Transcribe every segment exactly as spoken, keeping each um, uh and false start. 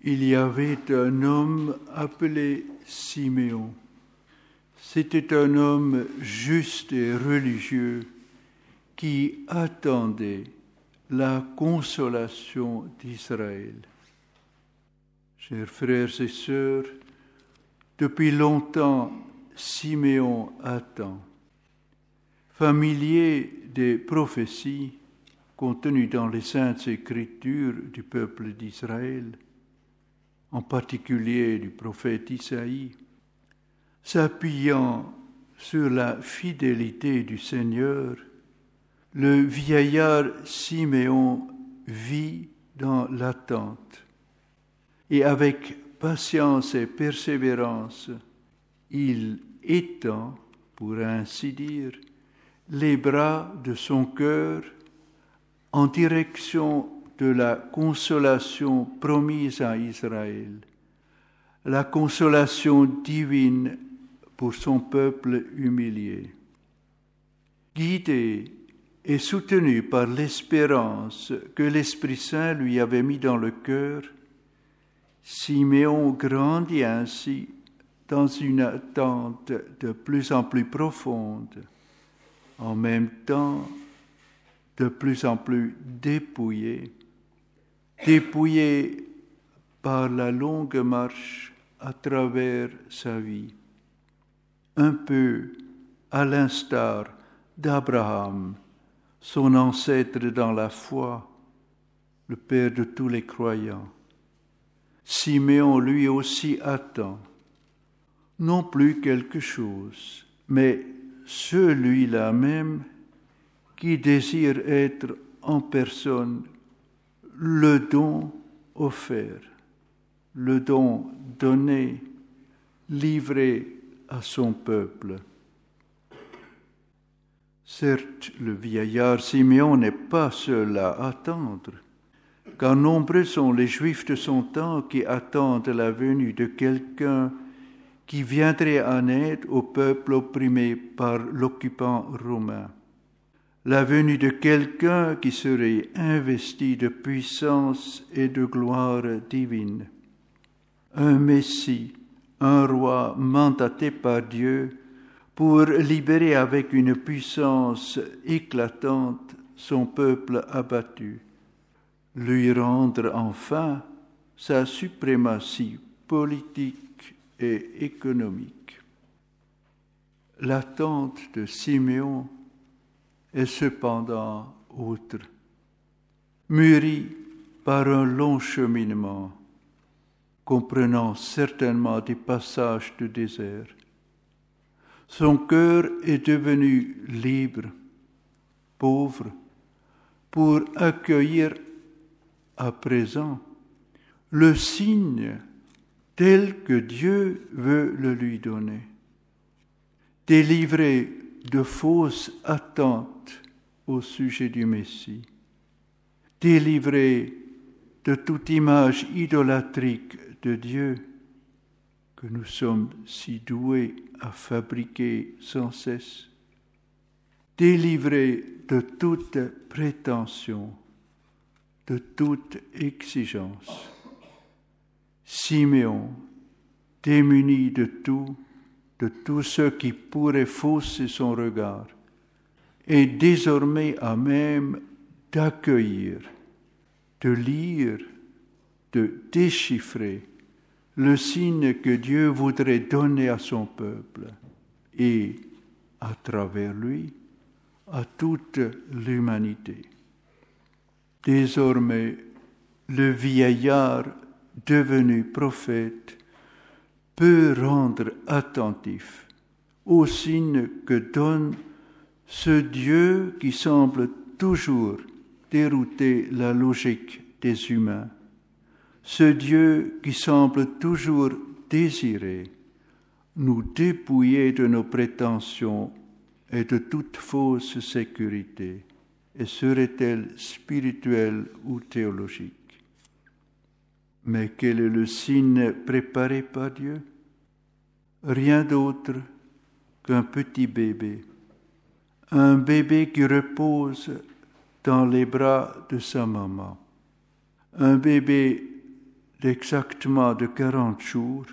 il y avait un homme appelé Siméon. C'était un homme juste et religieux qui attendait la consolation d'Israël. Chers frères et sœurs, depuis longtemps, Siméon attend. Familier des prophéties contenues dans les Saintes Écritures du peuple d'Israël, en particulier du prophète Isaïe, s'appuyant sur la fidélité du Seigneur, le vieillard Siméon vit dans l'attente. Et avec patience et persévérance, il étend, pour ainsi dire, les bras de son cœur en direction de la consolation promise à Israël, la consolation divine pour son peuple humilié. Guidé et soutenu par l'espérance que l'Esprit Saint lui avait mis dans le cœur, Siméon grandit ainsi dans une attente de plus en plus profonde, en même temps de plus en plus dépouillé, dépouillé par la longue marche à travers sa vie, un peu à l'instar d'Abraham, son ancêtre dans la foi, le père de tous les croyants. Siméon lui aussi attend, non plus quelque chose, mais celui-là même qui désire être en personne le don offert, le don donné, livré à son peuple. Certes, le vieillard Siméon n'est pas seul à attendre, car nombreux sont les Juifs de son temps qui attendent la venue de quelqu'un qui viendrait en aide au peuple opprimé par l'occupant romain. La venue de quelqu'un qui serait investi de puissance et de gloire divine. Un Messie, un roi mandaté par Dieu pour libérer avec une puissance éclatante son peuple abattu, lui rendre enfin sa suprématie politique et économique. L'attente de Siméon est cependant autre, mûrie par un long cheminement, comprenant certainement des passages de désert. Son cœur est devenu libre, pauvre, pour accueillir à présent le signe tel que Dieu veut le lui donner. Délivré de fausses attentes au sujet du Messie, délivré de toute image idolâtrique de Dieu que nous sommes si doués à fabriquer sans cesse, délivré de toute prétention, de toute exigence. Siméon, démuni de tout, de tout ce qui pourrait fausser son regard, est désormais à même d'accueillir, de lire, de déchiffrer le signe que Dieu voudrait donner à son peuple et, à travers lui, à toute l'humanité. Désormais, le vieillard devenu prophète peut rendre attentif aux signes que donne ce Dieu qui semble toujours dérouter la logique des humains, ce Dieu qui semble toujours désirer nous dépouiller de nos prétentions et de toute fausse sécurité, et serait-elle spirituelle ou théologique. Mais quel est le signe préparé par Dieu? Rien d'autre qu'un petit bébé, un bébé qui repose dans les bras de sa maman, un bébé d'exactement de quarante jours,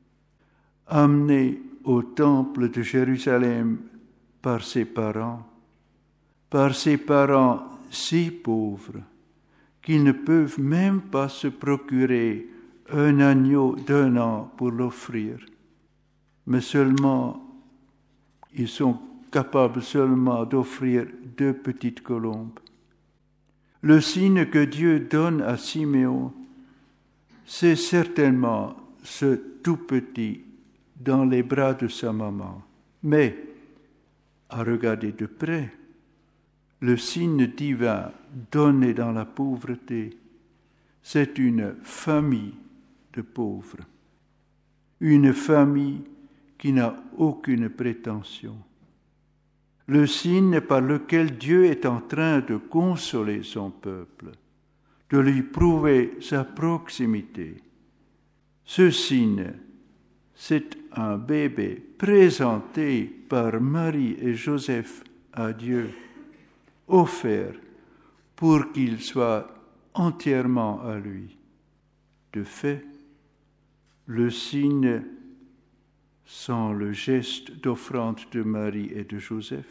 amené au temple de Jérusalem par ses parents, par ses parents si pauvres qu'ils ne peuvent même pas se procurer un agneau d'un an pour l'offrir, mais seulement, ils sont capables seulement d'offrir deux petites colombes. Le signe que Dieu donne à Siméon, c'est certainement ce tout petit dans les bras de sa maman. Mais, à regarder de près, le signe divin donné dans la pauvreté, c'est une famille de pauvres, une famille qui n'a aucune prétention. Le signe par lequel Dieu est en train de consoler son peuple, de lui prouver sa proximité. Ce signe, c'est un bébé présenté par Marie et Joseph à Dieu, offert pour qu'il soit entièrement à lui. De fait, le signe, sans le geste d'offrande de Marie et de Joseph,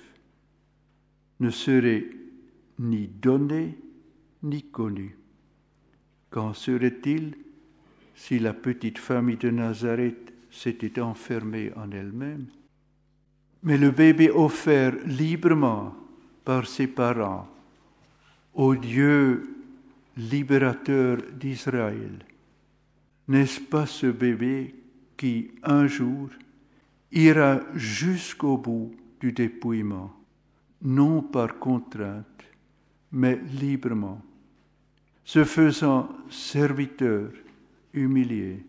ne serait ni donné ni connu. Qu'en serait-il si la petite famille de Nazareth s'était enfermée en elle-même? Mais le bébé offert librement par ses parents au Dieu libérateur d'Israël, n'est-ce pas ce bébé qui, un jour, ira jusqu'au bout du dépouillement, non par contrainte, mais librement, se faisant serviteur humilié,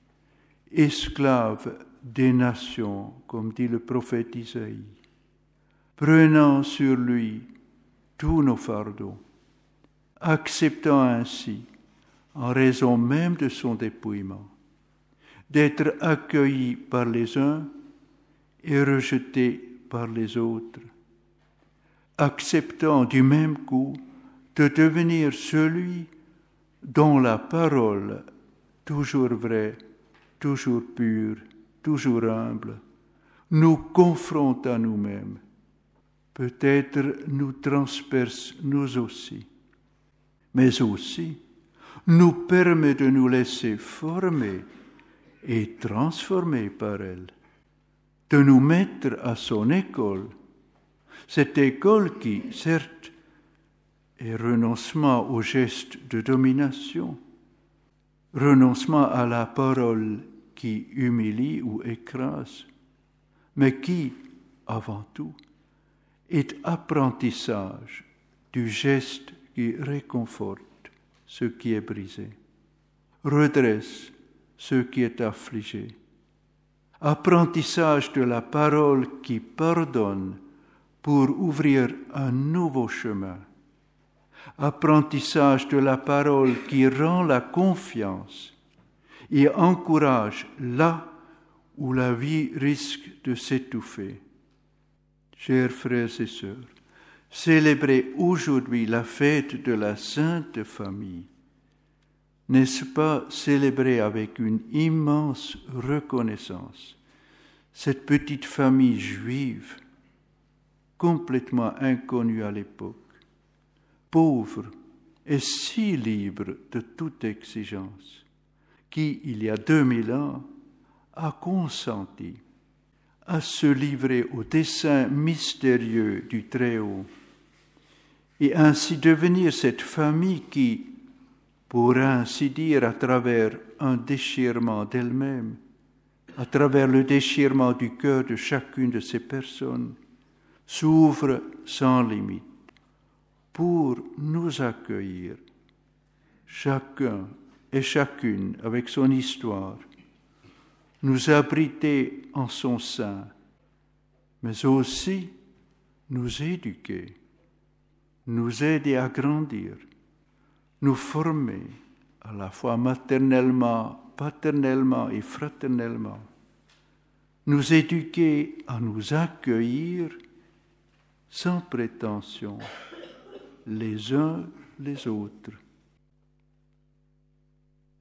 esclave des nations, comme dit le prophète Isaïe, prenant sur lui tous nos fardeaux, acceptant ainsi, en raison même de son dépouillement, d'être accueilli par les uns et rejeté par les autres, acceptant du même coup de devenir celui dont la parole, toujours vraie, toujours pure, toujours humble, nous confronte à nous-mêmes, peut-être nous transperce nous aussi, mais aussi nous permet de nous laisser former et transformer par elle, de nous mettre à son école, cette école qui, certes, est renoncement au geste de domination, renoncement à la parole qui humilie ou écrase, mais qui, avant tout, est apprentissage du geste qui réconforte ce qui est brisé, redresse ce qui est affligé, apprentissage de la parole qui pardonne pour ouvrir un nouveau chemin, apprentissage de la parole qui rend la confiance et encourage là où la vie risque de s'étouffer. Chers frères et sœurs, célébrer aujourd'hui la fête de la Sainte Famille, n'est-ce pas célébrer avec une immense reconnaissance cette petite famille juive, complètement inconnue à l'époque, pauvre et si libre de toute exigence, qui, il y a deux mille ans, a consenti à se livrer au dessein mystérieux du Très-Haut et ainsi devenir cette famille qui, pour ainsi dire, à travers un déchirement d'elle-même, à travers le déchirement du cœur de chacune de ces personnes, s'ouvre sans limite pour nous accueillir, chacun et chacune avec son histoire, nous abriter en son sein, mais aussi nous éduquer, nous aider à grandir, nous former à la fois maternellement, paternellement et fraternellement, nous éduquer à nous accueillir sans prétention les uns les autres,